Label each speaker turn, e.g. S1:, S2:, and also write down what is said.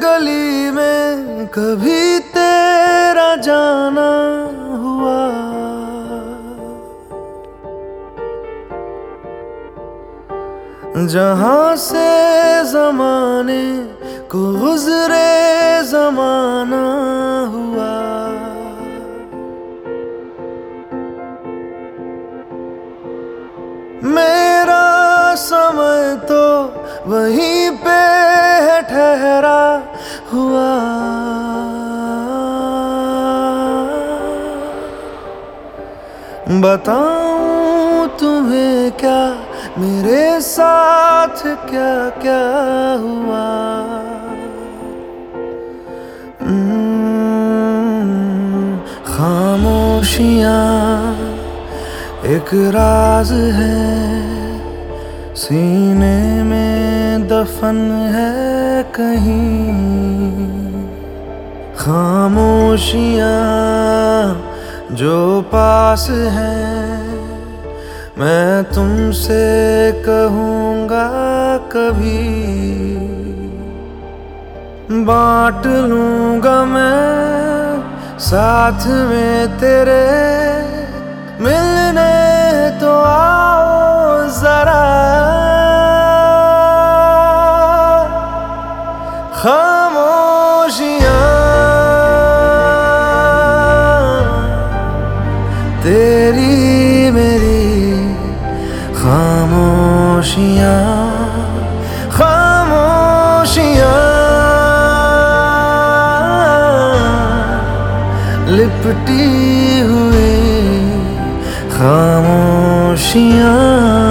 S1: गली में कभी तेरा जाना हुआ, जहां से जमाने को गुजरे जमाना हुआ। मेरा समय तो वहीं पे है ठहरा हुआ। बताऊं तुम्हें क्या मेरे साथ क्या क्या हुआ। खामोशियां एक राज है, सीने में दफन है कहीं। खामोशियां जो पास है, मैं तुमसे कहूँगा कभी। बांट लूँगा मैं साथ में तेरे, मिलने तो आओ जरा। खामोशियां तेरी मेरी, खामोशियां खामोशियां लिपटी हुई खामोशियां।